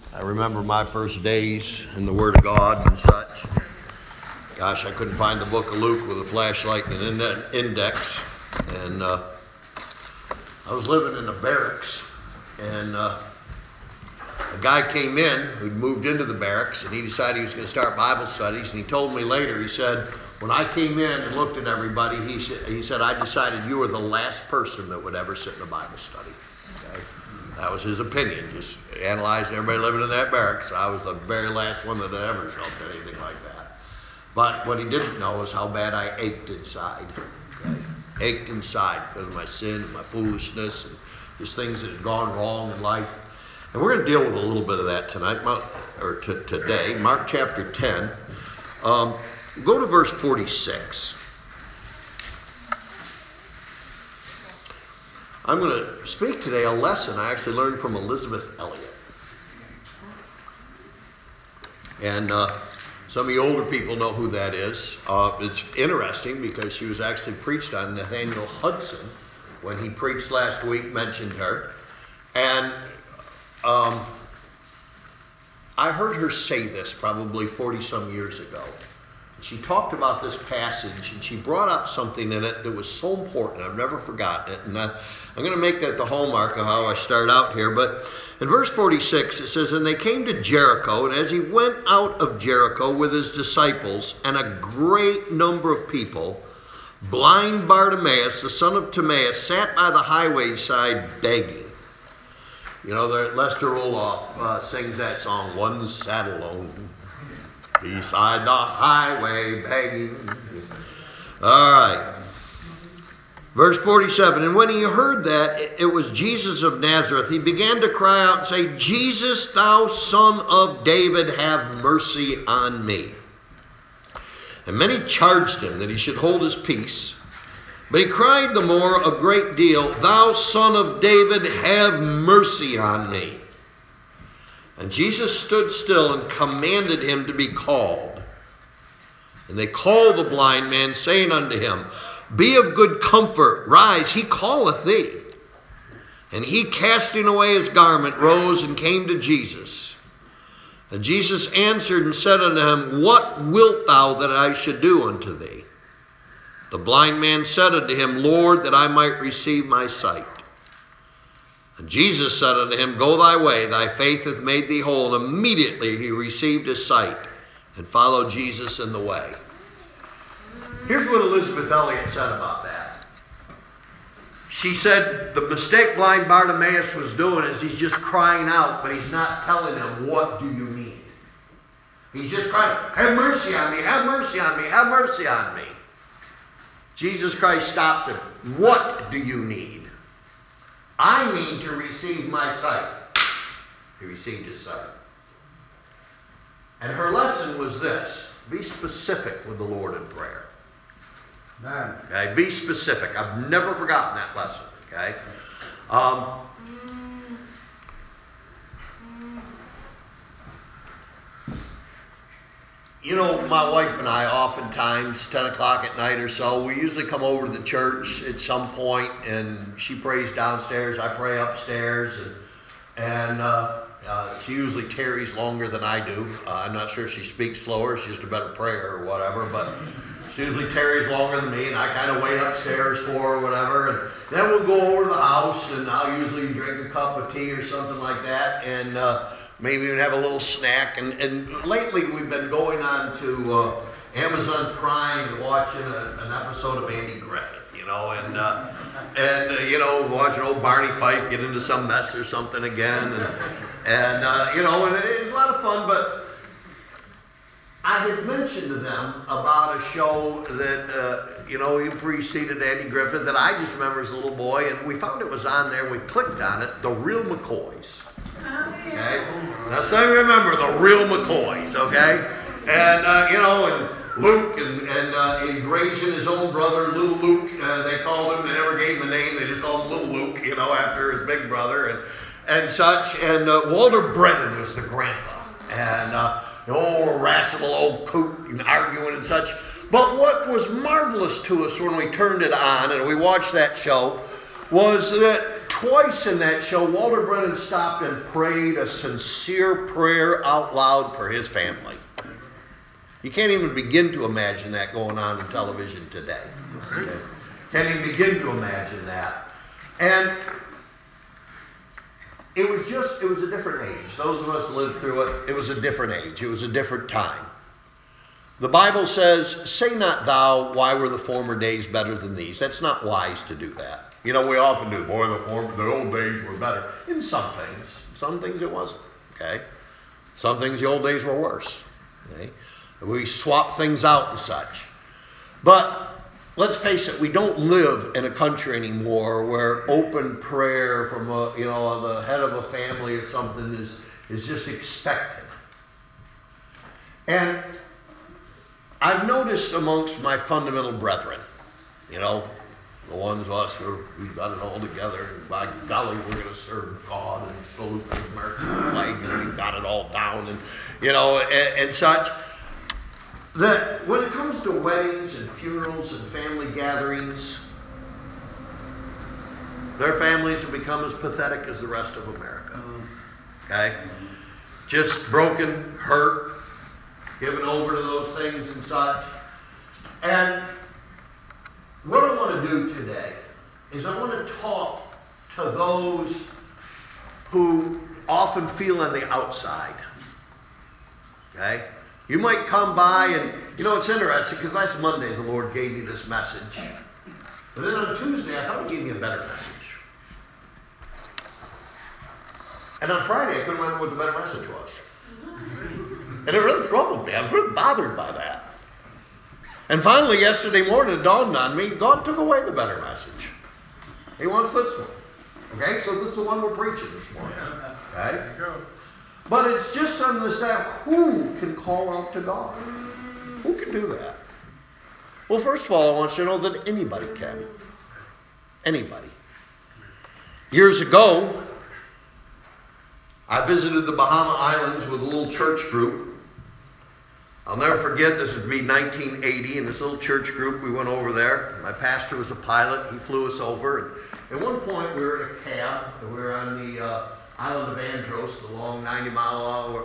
I remember my first days in the Word of God and such. Gosh, I couldn't find the book of Luke with a flashlight and an index. And I was living in the barracks. And a guy came in who'd moved into the barracks, and he decided he was going to start Bible studies. And he told me later, he said, when I came in and looked at everybody, he said, I decided you were the last person that would ever sit in a Bible study. Okay? That was his opinion, just analyzing everybody living in that barracks. I was the very last one that had ever felt anything like that. But what he didn't know is how bad I ached inside. Okay? Ached inside because of my sin and my foolishness and just things that had gone wrong in life. And we're going to deal with a little bit of that tonight, or today. Mark chapter 10. Go to verse 46. I'm going to speak today a lesson I actually learned from Elisabeth Elliot. And some of you older people know who that is. It's interesting because she was actually preached on. Nathaniel Hudson, when he preached last week, mentioned her. And I heard her say this probably 40-some years ago. She talked about this passage, and she brought up something in it that was so important. I've never forgotten it. And I'm going to make that the hallmark of how I start out here. But in verse 46, it says, And they came to Jericho, and as he went out of Jericho with his disciples and a great number of people, blind Bartimaeus, the son of Timaeus, sat by the highway side begging. You know, Lester Roloff sings that song, One Sat Alone beside the highway begging. All right. Verse 47, And when he heard that it was Jesus of Nazareth, he began to cry out and say, Jesus, thou son of David, have mercy on me. And many charged him that he should hold his peace. But he cried the more a great deal, Thou son of David, have mercy on me. And Jesus stood still and commanded him to be called. And they called the blind man, saying unto him, Be of good comfort, rise, he calleth thee. And he, casting away his garment, rose and came to Jesus. And Jesus answered and said unto him, What wilt thou that I should do unto thee? The blind man said unto him, Lord, that I might receive my sight. And Jesus said unto him, Go thy way, thy faith hath made thee whole. And immediately he received his sight and followed Jesus in the way. Here's what Elisabeth Elliot said about that. She said the mistake blind Bartimaeus was doing is he's just crying out, but he's not telling him, what do you need? He's just crying, have mercy on me, have mercy on me, have mercy on me. Jesus Christ stops him. What do you need? I need to receive my sight. He received his sight. And her lesson was this. Be specific with the Lord in prayer. Amen. Okay, be specific. I've never forgotten that lesson. Okay. You know, my wife and I, oftentimes, 10 o'clock at night or so, we usually come over to the church at some point, and she prays downstairs, I pray upstairs, and she usually tarries longer than I do. I'm not sure if she speaks slower, she's just a better prayer or whatever, but she usually tarries longer than me, and I kind of wait upstairs for her or whatever, and then we'll go over to the house, and I'll usually drink a cup of tea or something like that, and maybe even have a little snack. And lately we've been going on to Amazon Prime and watching an episode of Andy Griffith, you know, and you know, watching old Barney Fife get into some mess or something again, and you know, and it's a lot of fun. But I had mentioned to them about a show that you know, he preceded Andy Griffith that I just remember as a little boy, and we found it was on there. We clicked on it, The Real McCoys. Okay. Now, some of you remember the Real McCoys, okay? And, you know, and Luke, and he's raising his own brother, Little Luke. They called him, they never gave him a name, they just called him Little Luke, you know, after his big brother and such. And Walter Brennan was the grandpa. And the old irascible old coot and arguing and such. But what was marvelous to us when we turned it on and we watched that show was that twice in that show, Walter Brennan stopped and prayed a sincere prayer out loud for his family. You can't even begin to imagine that going on in television today. Okay? Can't even begin to imagine that. And it was a different age. Those of us who lived through it, it was a different age. It was a different time. The Bible says, say not thou, why were the former days better than these? That's not wise to do that. We often do, boy, the old days were better. In some things it wasn't, okay? Some things the old days were worse, okay? We swap things out and such. But let's face it, we don't live in a country anymore where open prayer from the head of a family or something is just expected. And I've noticed amongst my fundamental brethren, the ones of us who we've got it all together, and by golly, we're going to serve God and salute the American flag, and we've got it all down, and and such. That when it comes to weddings and funerals and family gatherings, their families have become as pathetic as the rest of America. Okay? Just broken, hurt, given over to those things and such. And what I want to do today is I want to talk to those who often feel on the outside. Okay? You might come by and, it's interesting because last Monday the Lord gave me this message. But then on Tuesday I thought He gave me a better message. And on Friday I couldn't remember what the better message was. And it really troubled me. I was really bothered by that. And finally yesterday morning it dawned on me, God took away the better message. He wants this one. Okay, so this is the one we're preaching this morning. Okay? But it's just on the staff, who can call out to God? Who can do that? Well, first of all, I want you to know that anybody can. Anybody. Years ago, I visited the Bahama Islands with a little church group. I'll never forget, this would be 1980, in this little church group, we went over there. My pastor was a pilot, he flew us over. And at one point, we were in a cab, and we were on the island of Andros, the long 90-mile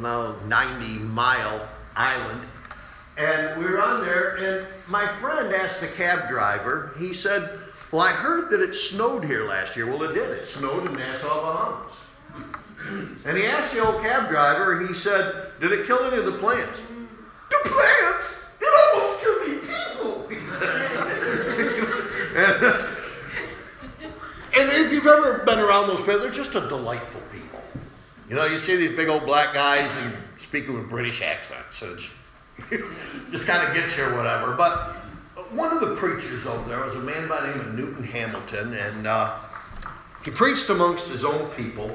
island. And we were on there, and my friend asked the cab driver, he said, well, I heard that it snowed here last year. Well, it did. It snowed in Nassau, Bahamas. And he asked the old cab driver, he said, did it kill any of the plants? The plants? It almost killed me people, he said. And if you've ever been around those people, they're just a delightful people. You see these big old black guys and speaking with British accents, so it's just kind of gets you or whatever. But one of the preachers over there was a man by the name of Newton Hamilton, and he preached amongst his own people.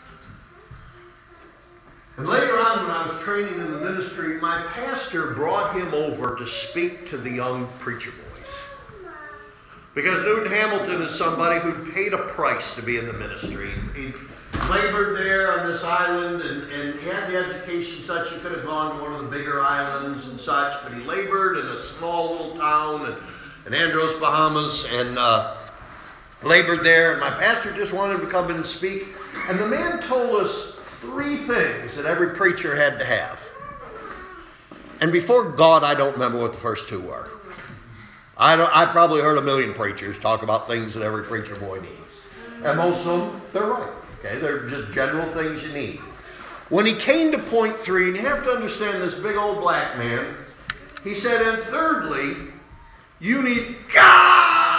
And later on, when I was training in the ministry, my pastor brought him over to speak to the young preacher boys. Because Newton Hamilton is somebody who paid a price to be in the ministry. He labored there on this island, and he had the education such he could have gone to one of the bigger islands and such, but he labored in a small little town in Andros, Bahamas, and labored there. And my pastor just wanted to come in and speak. And the man told us 3 things that every preacher had to have. And before God, I don't remember what the first 2 were. I probably heard a million preachers talk about things that every preacher boy needs. And most of them, they're right. Okay, they're just general things you need. When he came to point 3, and you have to understand this big old black man, he said, and thirdly, you need God!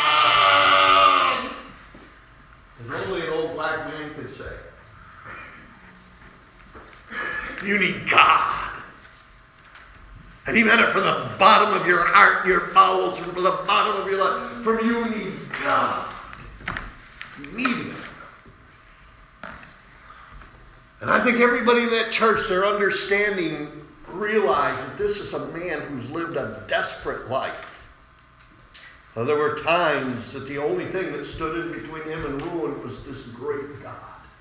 As only an old black man could say. You need God. And he meant it from the bottom of your heart, your bowels, and from the bottom of your life. From you need God. You need Him. And I think everybody in that church, their understanding, realized that this is a man who's lived a desperate life. Now, there were times that the only thing that stood in between him and ruin was this great God.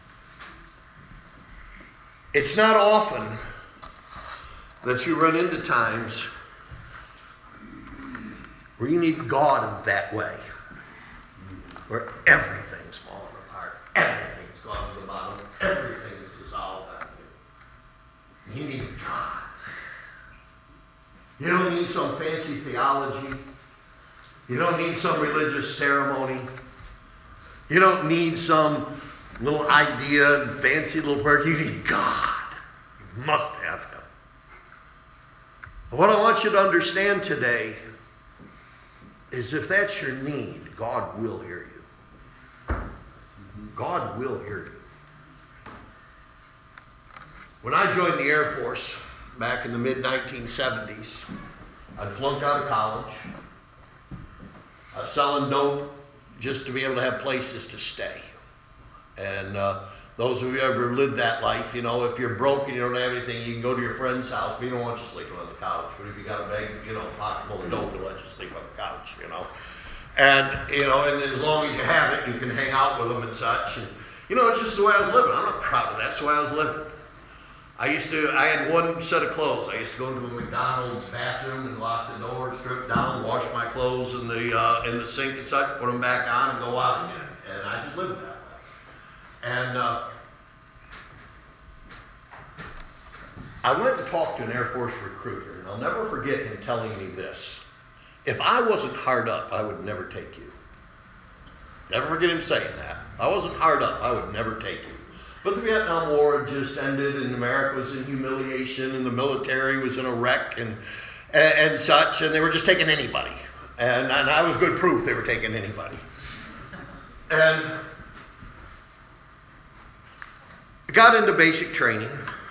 It's not often that you run into times where you need God in that way, where everything's falling everything is dissolved on you. You need God. You don't need some fancy theology. You don't need some religious ceremony. You don't need some little idea and fancy little word. You need God. You must have Him. What I want you to understand today is if that's your need, God will hear you. God will hear you. When I joined the Air Force back in the mid-1970s, I'd flunked out of college. I was selling dope just to be able to have places to stay. And those of you who ever lived that life, you know, if you're broke and you don't have anything, you can go to your friend's house, but he don't want you sleeping on the couch. But if you got a bag, you know, pocket full of dope, he'll let you sleep on the couch, you know. And, you know, and as long as you have it, you can hang out with them and such. And, you know, it's just the way I was living. I'm not proud of that. That's the way I was living. I had one set of clothes. I used to go into a McDonald's bathroom and lock the door, strip down, wash my clothes in the sink and such, put them back on and go out again. And I just lived that way. And I went and talked to an Air Force recruiter, and I'll never forget him telling me this. If I wasn't hard up, I would never take you. Never forget him saying that. If I wasn't hard up, I would never take you. But the Vietnam War had just ended, and America was in humiliation, and the military was in a wreck, and such, and they were just taking anybody. And I was good proof they were taking anybody. And I got into basic training,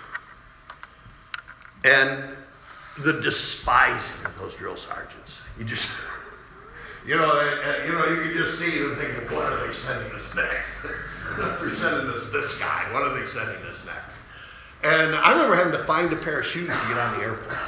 and the despising of those drill sergeants. You just, you can just see them thinking, what are they sending us next? They're sending us this guy. What are they sending us next? And I remember having to find a pair of shoes to get on the airplane.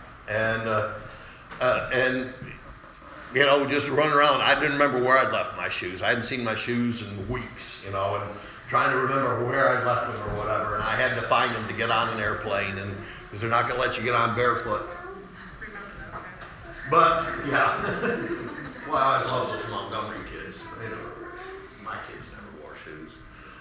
And you know, just run around. I didn't remember where I'd left my shoes. I hadn't seen my shoes in weeks, you know, and trying to remember where I'd left them or whatever. And I had to find them to get on an airplane, and because they're not going to let you get on barefoot. But, yeah. Well, I always love those Montgomery kids. My kids never wore shoes.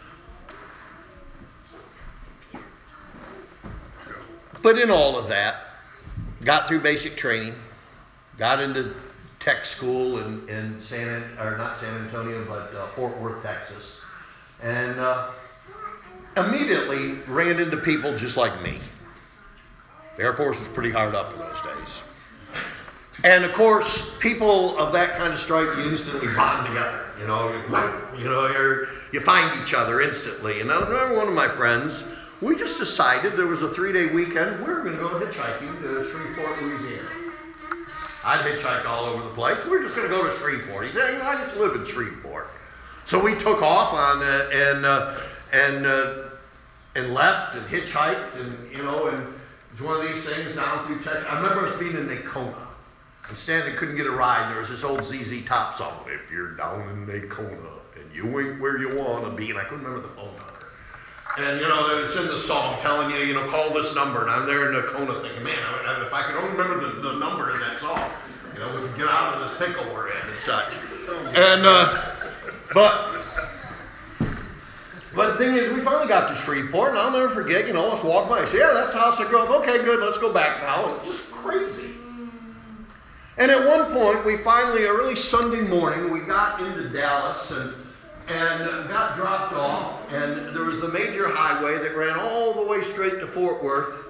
But in all of that, got through basic training, got into tech school in not San Antonio, but Fort Worth, Texas. And immediately ran into people just like me. The Air Force was pretty hard up in those days. And of course, people of that kind of stripe, you instantly bond together. You find each other instantly. And I remember one of my friends, we just decided there was a 3-day weekend, we were going to go hitchhiking to Shreveport, Louisiana. I'd hitchhiked all over the place. We were just going to go to Shreveport. He said, I just live in Shreveport. So we took off on and left and hitchhiked, and and it's one of these things down through Texas. I remember us being in Nacona. And Stanley couldn't get a ride, and there was this old ZZ Top song, if you're down in Nacona and you ain't where you want to be, and I couldn't remember the phone number. And, it's in the song telling you, call this number, and I'm there in Nacona thinking, man, if I could only remember the number in that song, we could get out of this pickle we're in and such. And, but the thing is, we finally got to Shreveport, and I'll never forget, us walking by, I said, yeah, that's the house I grew up. Okay, good, let's go back now. And just crazy. And at one point, we finally, early Sunday morning, we got into Dallas and got dropped off, and there was the major highway that ran all the way straight to Fort Worth,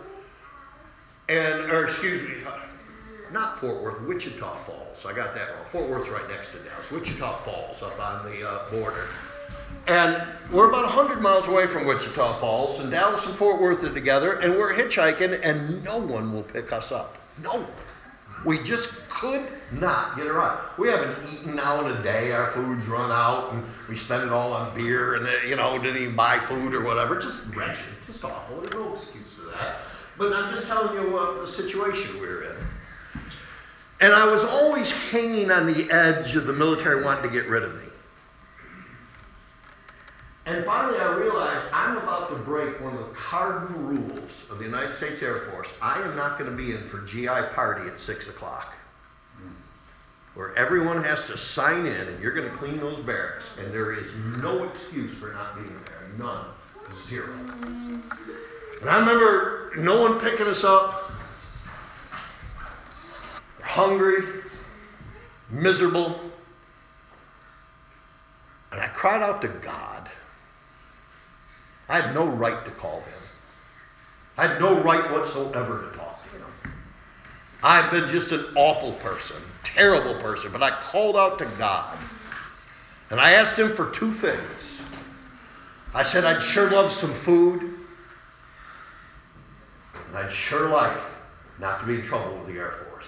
not Fort Worth, Wichita Falls. I got that wrong. Fort Worth's right next to Dallas. Wichita Falls up on the border. And we're about 100 miles away from Wichita Falls, and Dallas and Fort Worth are together, and we're hitchhiking, and no one will pick us up. No one. We just could not get a ride. We haven't eaten now in a day. Our food's run out, and we spend it all on beer, and didn't even buy food or whatever. Just wretched, just awful. There's no excuse for that. But I'm just telling you the situation we were in. And I was always hanging on the edge of the military wanting to get rid of me. And finally I realized I'm about to break one of the cardinal rules of the United States Air Force. I am not going to be in for GI party at 6 o'clock. Where everyone has to sign in, and you're going to clean those barracks. And there is no excuse for not being there. None. Zero. And I remember no one picking us up. We're hungry, miserable. And I cried out to God. I had no right to call him. I had no right whatsoever to talk to him. I've been just an awful person, terrible person, but I called out to God. And I asked him for two things. I said I'd sure love some food. And I'd sure like not to be in trouble with the Air Force.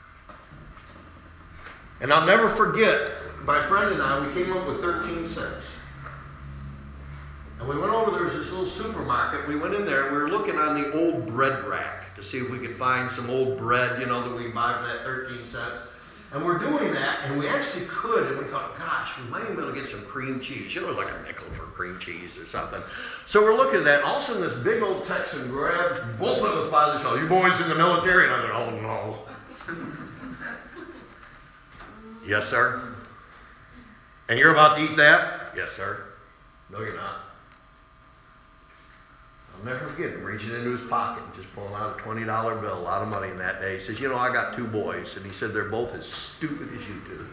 And I'll never forget, my friend and I, we came up with 13 cents. And we went over, there was this little supermarket. We went in there and we were looking on the old bread rack to see if we could find some old bread, that we buy for that 13 cents. And we're doing that, and we actually could, and we thought, gosh, we might even be able to get some cream cheese. It was like a nickel for cream cheese or something. So we're looking at that, and all of a sudden this big old Texan grabs both of us by the shoulder. You boys in the military? And I said, oh no. Yes, sir. And you're about to eat that? Yes, sir. No, you're not. I'll never forget him reaching into his pocket and just pulling out a $20 bill, a lot of money in that day. He says, I got two boys. And he said, they're both as stupid as you two.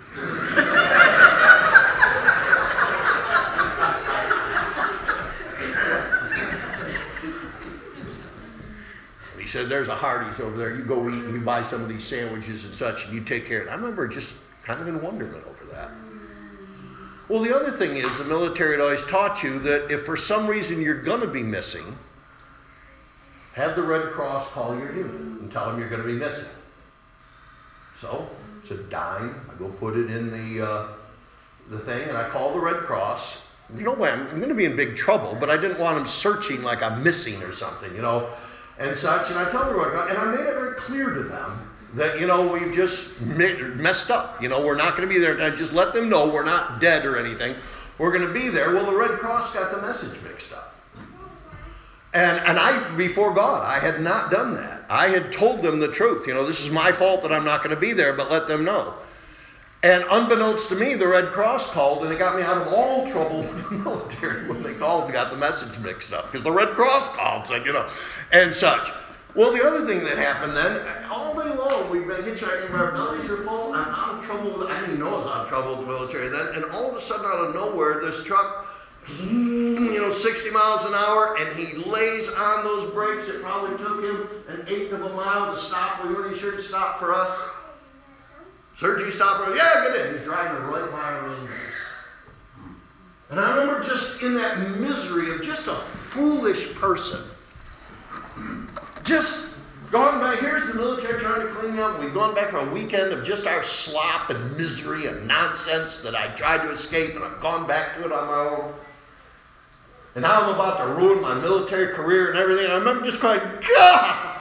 And he said, there's a Hardee's over there. You go eat and you buy some of these sandwiches and such, and you take care of it. I remember just kind of in wonderment over that. Well, the other thing is, the military had always taught you that if for some reason you're going to be missing, have the Red Cross call your unit and tell them you're going to be missing. So, it's a dime. I go put it in the thing, and I call the Red Cross. I'm going to be in big trouble, but I didn't want them searching like I'm missing or something, and such. And I tell the Red Cross, and I made it very clear to them that, we've just messed up. We're not going to be there. And I just let them know we're not dead or anything. We're going to be there. Well, the Red Cross got the message mixed up. And I, before God, I had not done that. I had told them the truth. This is my fault that I'm not going to be there, but let them know. And unbeknownst to me, the Red Cross called, and it got me out of all trouble with the military when they called and got the message mixed up. Because the Red Cross called, said, and such. Well, the other thing that happened then, all day long, we've been hitchhiking, our bellies are full, I'm out of trouble I didn't even know I was out of trouble with the military then, and all of a sudden, out of nowhere, this truck, 60 miles an hour, and he lays on those brakes. It probably took him an eighth of a mile to stop. We weren't sure to stop for us. Sergeant, stop for us. Yeah, get in. He's driving right by our windows. And I remember just in that misery of just a foolish person, just gone back. Here's the military trying to clean me up. We've gone back for a weekend of just our slop and misery and nonsense that I tried to escape, and I've gone back to it on my own. And now I'm about to ruin my military career and everything. And I remember just crying, God!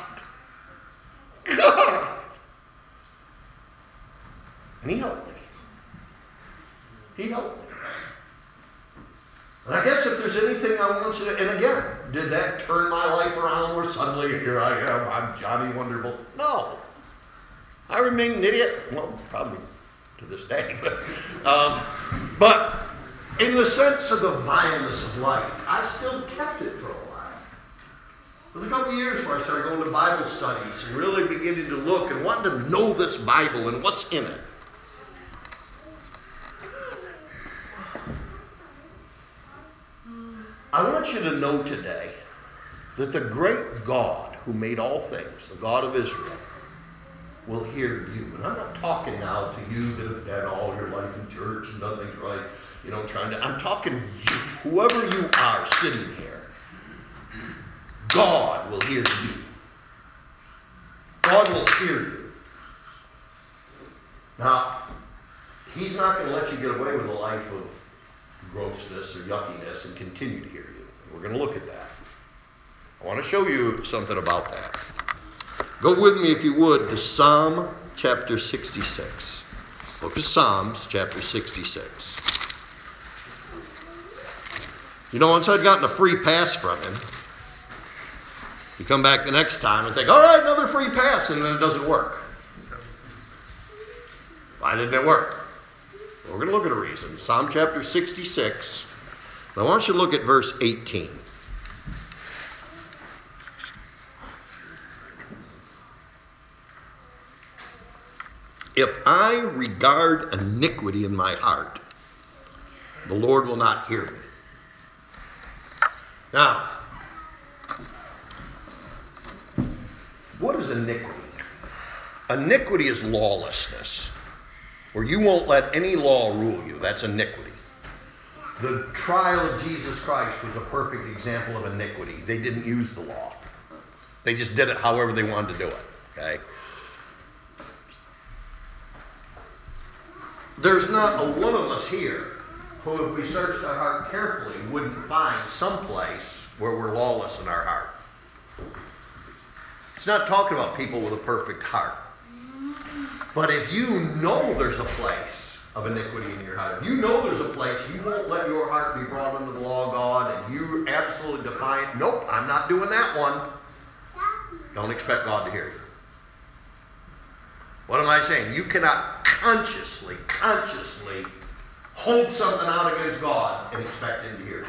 And he helped me. He helped me. And I guess if there's anything I want you to, and again, did that turn my life around where suddenly here I am, I'm Johnny Wonderful? No. I remain an idiot. Well, probably to this day. But in the sense of the vileness of life, I still kept it for a while. It was a couple of years where I started going to Bible studies and really beginning to look and wanting to know this Bible and what's in it. I want you to know today that the great God who made all things, the God of Israel, will hear you. And I'm not talking now to you that have had all your life in church and done things right, I'm talking to you, whoever you are sitting here. God will hear you. God will hear you. Now, he's not going to let you get away with a life of grossness or yuckiness and continue to hear you. We're going to look at that. I want to show you something about that. Go with me, if you would, to Psalm chapter 66. Book of Psalms, chapter 66. Once I'd gotten a free pass from him, you come back the next time and think, all right, another free pass, and then it doesn't work. Why didn't it work? Well, we're going to look at a reason. Psalm chapter 66. I want you to look at verse 18. If I regard iniquity in my heart, the Lord will not hear me. Now, what is iniquity? Iniquity is lawlessness, where you won't let any law rule you. That's iniquity. The trial of Jesus Christ was a perfect example of iniquity. They didn't use the law. They just did it however they wanted to do it. Okay? There's not a one of us here who, if we searched our heart carefully, wouldn't find some place where we're lawless in our heart. It's not talking about people with a perfect heart. But if you know there's a place of iniquity in your heart, if you know there's a place you won't let your heart be brought under the law of God, and you absolutely defiant, nope, I'm not doing that one, don't expect God to hear you. What am I saying? You cannot consciously hold something out against God and expect Him to hear you.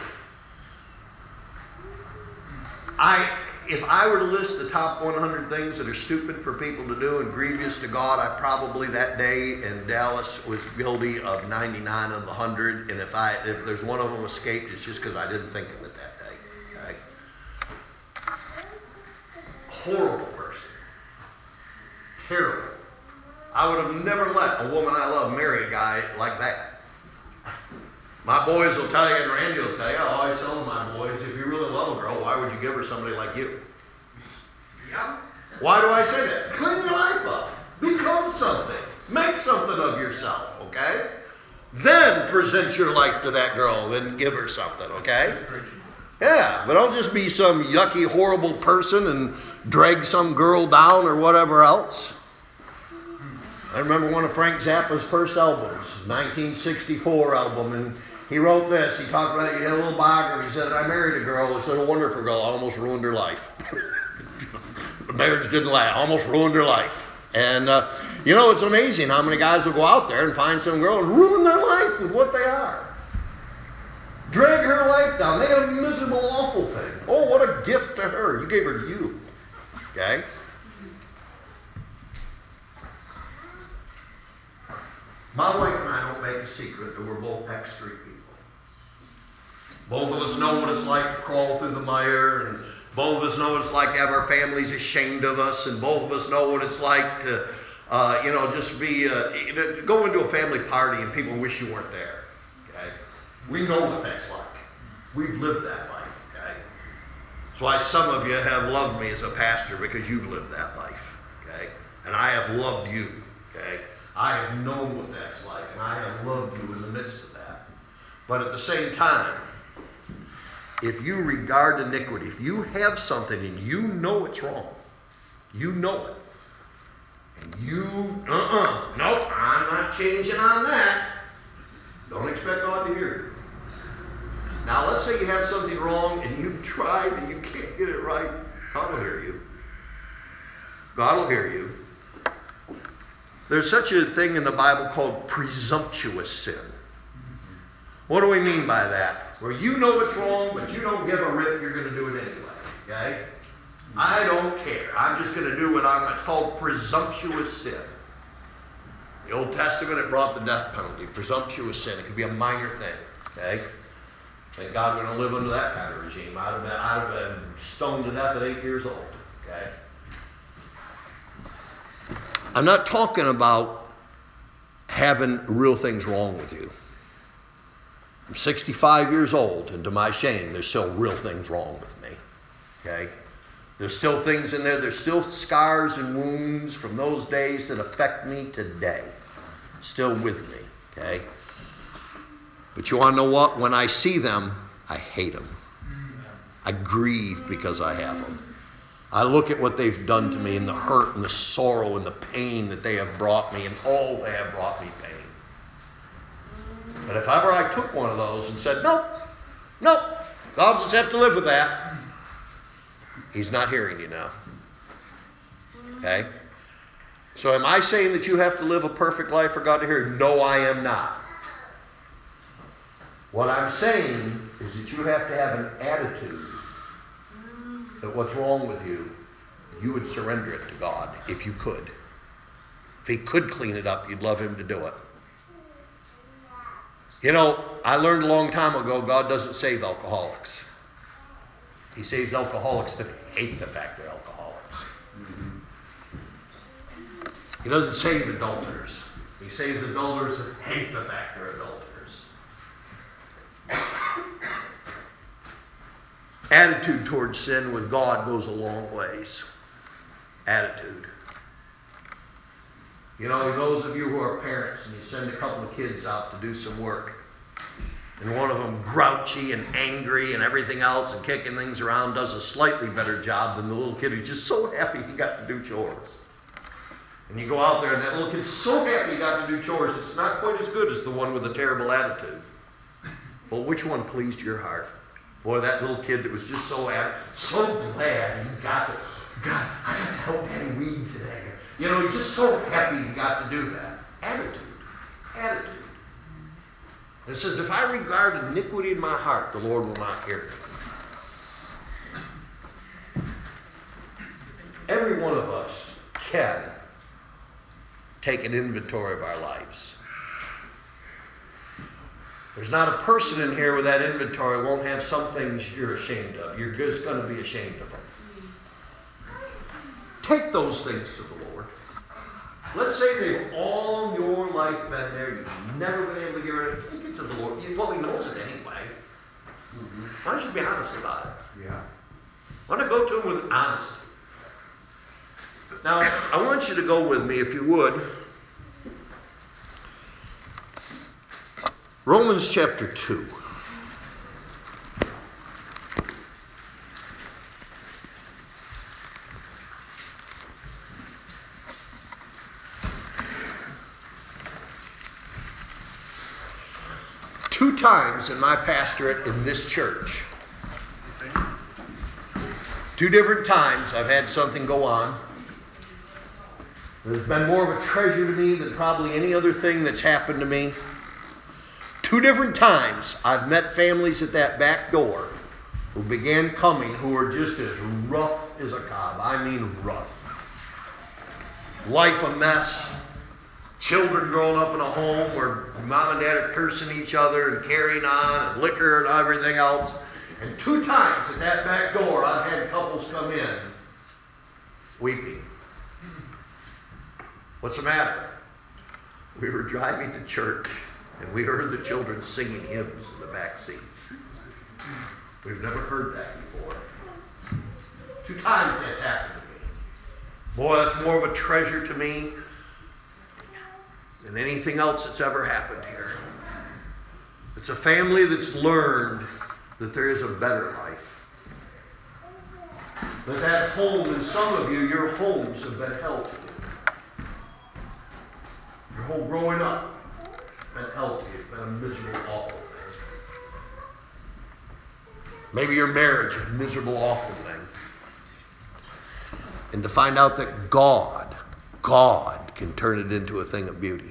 If I were to list the top 100 things that are stupid for people to do and grievous to God, I probably that day in Dallas was guilty of 99 of the 100. And if there's one of them escaped, it's just because I didn't think of it that day. Okay? Horrible person. Terrible. I would have never let a woman I love marry a guy like that. My boys will tell you, and Randy will tell you, I always tell my boys, if you really love a girl, why would you give her somebody like you? Yeah. Why do I say that? Clean your life up. Become something. Make something of yourself, okay? Then present your life to that girl, then give her something, okay? Yeah, but don't just be some yucky, horrible person and drag some girl down or whatever else. I remember one of Frank Zappa's first albums, 1964 album, and he wrote this. He talked about it. He had a little biography. He said, I married a girl. He said, a wonderful girl. I almost ruined her life. The marriage didn't last. Almost ruined her life. And, it's amazing how many guys will go out there and find some girl and ruin their life with what they are. Drag her life down. Make it a miserable, awful thing. Oh, what a gift to her. You gave her you. Okay? My wife and I don't make a secret that we're both extreme people. Both of us know what it's like to crawl through the mire, and both of us know what it's like to have our families ashamed of us, and both of us know what it's like to, just be, go into a family party and people wish you weren't there. Okay? We know what that's like. We've lived that life. Okay? That's why some of you have loved me as a pastor, because you've lived that life. Okay? And I have loved you. Okay? I have known what that's like, and I have loved you in the midst of that. But at the same time, if you regard iniquity, if you have something and you know it's wrong, you know it, and you, nope, I'm not changing on that, don't expect God to hear you. Now, let's say you have something wrong and you've tried and you can't get it right. God will hear you. God will hear you. There's such a thing in the Bible called presumptuous sin. What do we mean by that? Where you know it's wrong, but you don't give a rip, you're going to do it anyway. Okay? I don't care. I'm just going to do what it's called presumptuous sin. The Old Testament, it brought the death penalty. Presumptuous sin. It could be a minor thing. Okay? Thank God we don't live under that kind of regime. I'd have been stoned to death at 8 years old. Okay? I'm not talking about having real things wrong with you. I'm 65 years old, and to my shame, there's still real things wrong with me. Okay? There's still things in there. There's still scars and wounds from those days that affect me today. Still with me. Okay? But you want to know what? When I see them, I hate them. I grieve because I have them. I look at what they've done to me and the hurt and the sorrow and the pain that they have brought me, and oh, they have brought me pain. But if ever I took one of those and said, nope, I'll just have to live with that, He's not hearing you now. Okay? So am I saying that you have to live a perfect life for God to hear you? No, I am not. What I'm saying is that you have to have an attitude that what's wrong with you, you would surrender it to God if you could. If he could clean it up, you'd love him to do it. You know, I learned a long time ago, God doesn't save alcoholics. He saves alcoholics that hate the fact they're alcoholics. He doesn't save adulterers. He saves adulterers that hate the fact they're adulterers. Attitude towards sin with God goes a long ways. Attitude. You know, those of you who are parents and you send a couple of kids out to do some work, and one of them grouchy and angry and everything else and kicking things around does a slightly better job than the little kid who's just so happy he got to do chores. And you go out there and that little kid's so happy he got to do chores, it's not quite as good as the one with a terrible attitude. Well, which one pleased your heart? Boy, that little kid that was just so happy, so glad he got to, God, I got to help Daddy weed today. You know, he's just so happy he got to do that. Attitude. Attitude. And it says, if I regard iniquity in my heart, the Lord will not hear me. Every one of us can take an inventory of our lives. There's not a person in here with that inventory who won't have some things you're ashamed of. You're just going to be ashamed of them. Take those things to the Lord. Let's say they've all your life been there. You've never been able to get rid of it. Take it to the Lord. Well, he knows it anyway. Why don't you be honest about it? Yeah. Why don't you go to him with honesty? Now, I want you to go with me, if you would. Romans chapter 2. Two times in my pastorate in this church, two different times I've had something go on. There's been more of a treasure to me than probably any other thing that's happened to me. Two different times I've met families at that back door who began coming who were just as rough as a cob. I mean rough. Life a mess. Children growing up in a home where mom and dad are cursing each other and carrying on and liquor and everything else. And two times at that back door I've had couples come in weeping. What's the matter? We were driving to church and we heard the children singing hymns in the back seat. We've never heard that before. Two times that's happened to me. Boy, that's more of a treasure to me than anything else that's ever happened here. It's a family that's learned that there is a better life. That home, and some of you, your homes have been hell to you. Your whole growing up been hell to you. It's been a miserable, awful thing. Maybe your marriage, a miserable, awful thing. And to find out that God can turn it into a thing of beauty.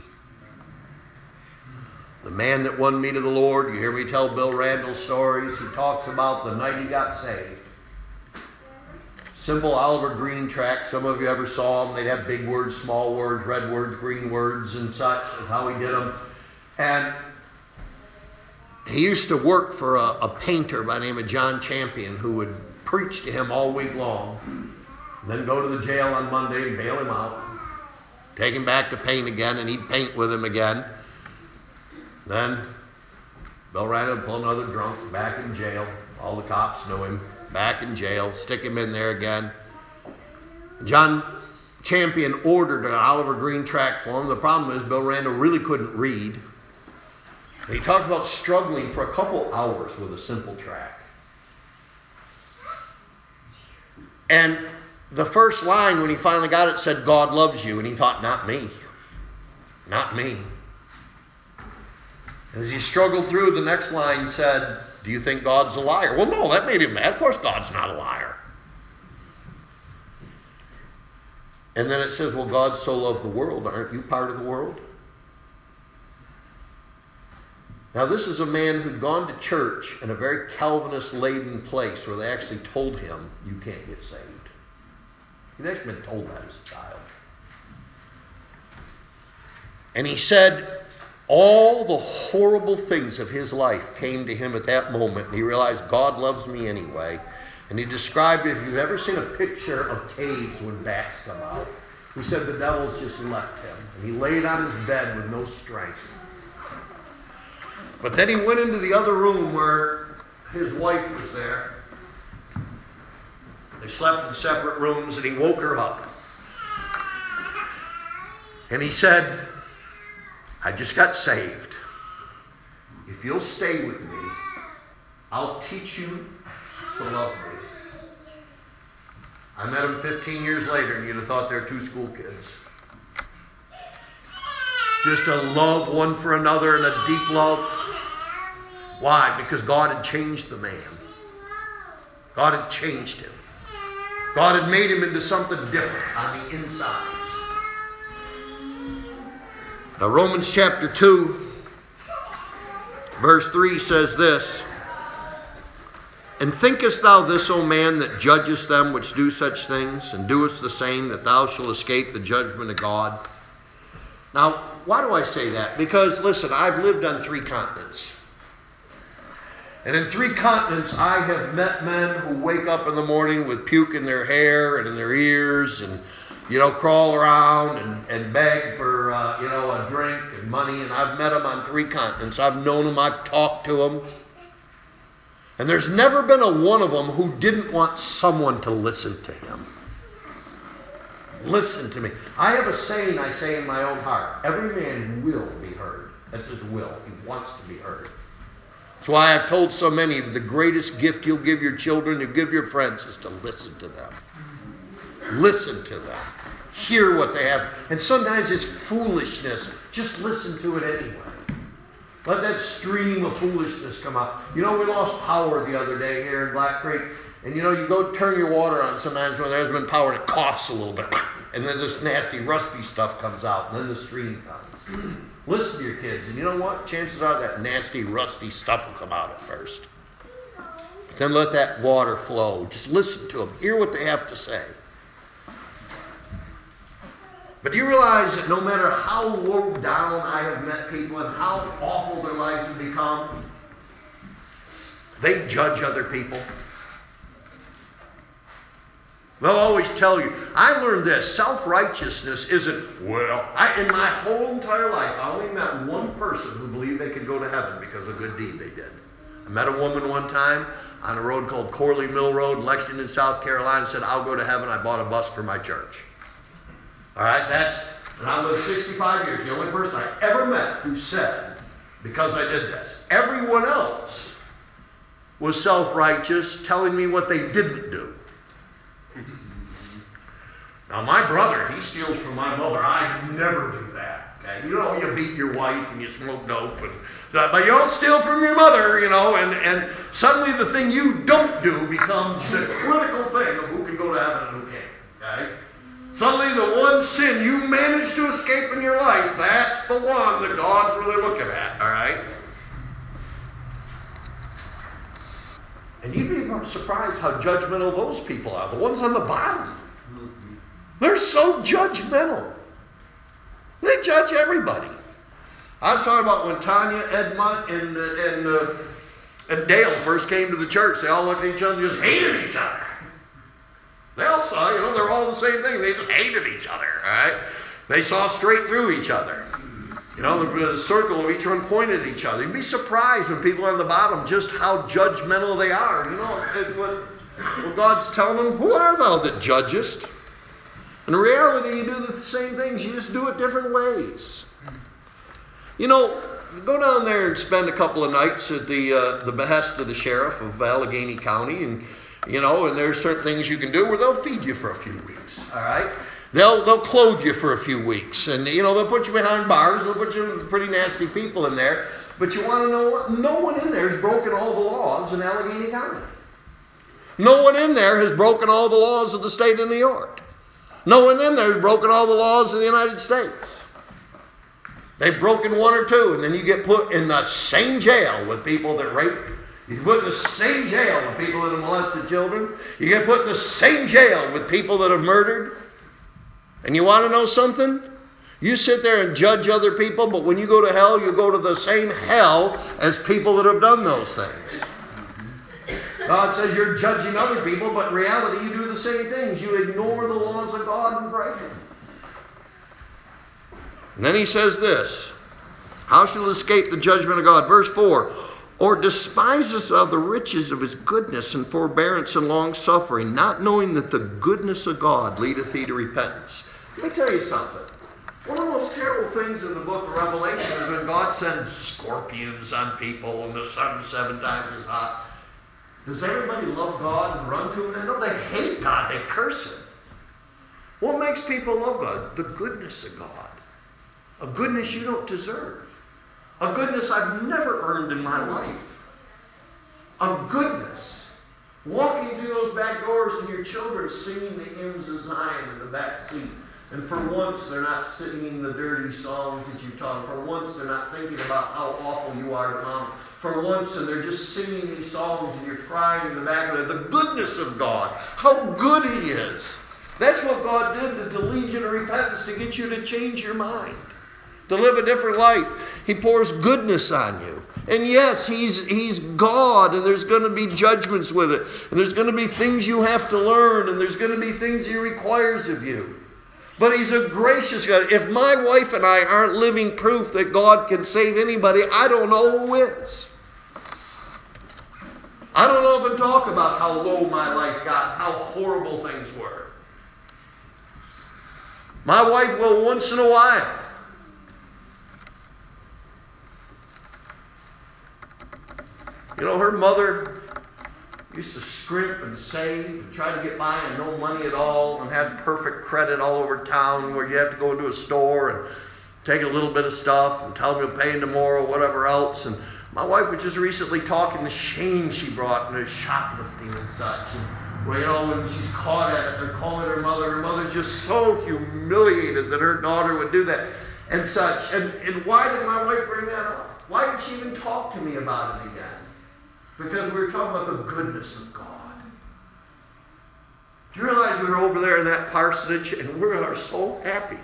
The man that won me to the Lord, you hear me tell Bill Randall's stories. He talks about the night he got saved. Simple Oliver Green tract. Some of you ever saw them. They'd have big words, small words, red words, green words, and such. That's how he did them. And he used to work for a painter by the name of John Champion who would preach to him all week long, and then go to the jail on Monday and bail him out, take him back to paint again, and he'd paint with him again. Then Bill Randall would pull another drunk, back in jail. All the cops knew him. Back in jail, stick him in there again. John Champion ordered an Oliver Green tract for him. The problem is Bill Randall really couldn't read. And he talks about struggling for a couple hours with a simple tract. And the first line when he finally got it said, God loves you. And he thought, not me. Not me. As he struggled through, the next line said, do you think God's a liar? Well, no, that made him mad. Of course God's not a liar. And then it says, well, God so loved the world. Aren't you part of the world? Now, this is a man who'd gone to church in a very Calvinist-laden place where they actually told him, you can't get saved. He'd actually been told that as a child. And he said all the horrible things of his life came to him at that moment. And he realized God loves me anyway. And he described, if you've ever seen a picture of caves when bats come out, he said the devil's just left him. And he laid on his bed with no strength. But then he went into the other room where his wife was there. They slept in separate rooms, and he woke her up. And he said, I just got saved. If you'll stay with me, I'll teach you to love me. I met him 15 years later, and you'd have thought they were two school kids. Just a love one for another and a deep love. Why? Because God had changed the man. God had changed him. God had made him into something different on the insides. Now Romans chapter 2, verse 3 says this, And thinkest thou this, O man, that judgest them which do such things, and doest the same, that thou shalt escape the judgment of God? Now, why do I say that? Because, listen, I've lived on 3 continents. And in 3 continents, I have met men who wake up in the morning with puke in their hair and in their ears and, crawl around and beg for, a drink and money. And I've met them on 3 continents. I've known them. I've talked to them. And there's never been a one of them who didn't want someone to listen to him. Listen to me. I have a saying I say in my own heart. Every man will be heard. That's his will. He wants to be heard. That's why I've told so many of the greatest gift you'll give your children, you give your friends, is to listen to them. Listen to them. Hear what they have. And sometimes it's foolishness. Just listen to it anyway. Let that stream of foolishness come out. We lost power the other day here in Black Creek. And you go turn your water on sometimes when there hasn't been power and it coughs a little bit. And then this nasty rusty stuff comes out. And then the stream comes. Listen to your kids. And you know what? Chances are that nasty rusty stuff will come out at first. But then let that water flow. Just listen to them. Hear what they have to say. But do you realize that no matter how low down I have met people and how awful their lives have become, they judge other people? They'll always tell you. I learned this. Self-righteousness isn't, in my whole entire life, I only met one person who believed they could go to heaven because of a good deed they did. I met a woman one time on a road called Corley Mill Road in Lexington, South Carolina, said, I'll go to heaven. I bought a bus for my church. All right, and I lived 65 years. The only person I ever met who said, because I did this. Everyone else was self-righteous, telling me what they didn't do. Now, my brother, he steals from my mother. I never do that. Okay? You beat your wife and you smoke dope, but you don't steal from your mother, and suddenly the thing you don't do becomes the critical thing of who can go to heaven and who can't. Okay? Suddenly the one sin you manage to escape in your life, that's the one that God's really looking at, all right? And you'd be surprised how judgmental those people are, the ones on the bottom. They're so judgmental. They judge everybody. I was talking about when Tanya, Edmund, and Dale first came to the church. They all looked at each other and just hated each other. They all saw, they're all the same thing. They just hated each other, all right? They saw straight through each other. The circle of each one pointed at each other. You'd be surprised when people on the bottom just how judgmental they are. What God's telling them, who are thou that judgest? In reality, you do the same things. You just do it different ways. You go down there and spend a couple of nights at the behest of the sheriff of Allegheny County, and there's certain things you can do where they'll feed you for a few weeks, all right? They'll clothe you for a few weeks, and, they'll put you behind bars, they'll put you with pretty nasty people in there, but you want to know what? No one in there has broken all the laws in Allegheny County. No one in there has broken all the laws of the state of New York. No one in there has broken all the laws of the United States. They've broken one or two, and then you get put in the same jail with people that rape. You get put in the same jail with people that have molested children. You get put in the same jail with people that have murdered. And you want to know something? You sit there and judge other people, but when you go to hell, you go to the same hell as people that have done those things. God says you're judging other people, but in reality you do the same things. You ignore the laws of God and break them. And then he says this, how shall escape the judgment of God? Verse 4, or despisest thou the riches of his goodness and forbearance and long-suffering, not knowing that the goodness of God leadeth thee to repentance. Let me tell you something. One of the most terrible things in the book of Revelation is when God sends scorpions on people and the sun's 7 times as hot. Does everybody love God and run to him? No, they hate God. They curse him. What makes people love God? The goodness of God. A goodness you don't deserve. A goodness I've never earned in my life. A goodness. Walking through those back doors and your children singing the hymns of Zion in the back seat. And for once they're not singing the dirty songs that you taught them. For once they're not thinking about how awful you are to mom. For once, and they're just singing these songs and you're crying in the back of the goodness of God. How good he is. That's what God did to lead you to repentance, to get you to change your mind. To live a different life. He pours goodness on you. And yes, he's God, and there's going to be judgments with it. And there's going to be things you have to learn, and there's going to be things he requires of you. But he's a gracious God. If my wife and I aren't living proof that God can save anybody, I don't know who is. I don't often talk about how low my life got, how horrible things were. My wife will once in a while. You know, her mother used to scrimp and save and try to get by on no money at all and had perfect credit all over town where you have to go into a store and take a little bit of stuff and tell them you'll pay tomorrow, whatever else. And my wife was just recently talking the shame she brought in her shoplifting and such. And, well, you know, when she's caught at it, they're calling her mother's just so humiliated that her daughter would do that and such. And why did my wife bring that up? Why did she even talk to me about it again? Because we were talking about the goodness of God. Do you realize we were over there in that parsonage and we are so happy?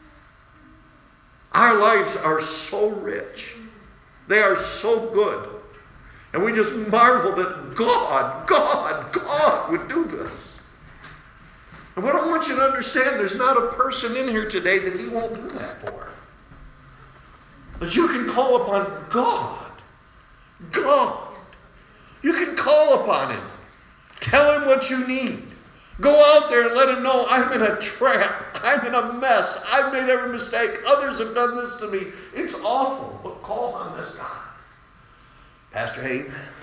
Our lives are so rich. They are so good. And we just marvel that God would do this. And what I want you to understand, there's not a person in here today that he won't do that for. That you can call upon God. God. You can call upon him. Tell him what you need. Go out there and let him know, I'm in a trap. I'm in a mess. I've made every mistake. Others have done this to me. It's awful. But call on this God. Pastor Hayden.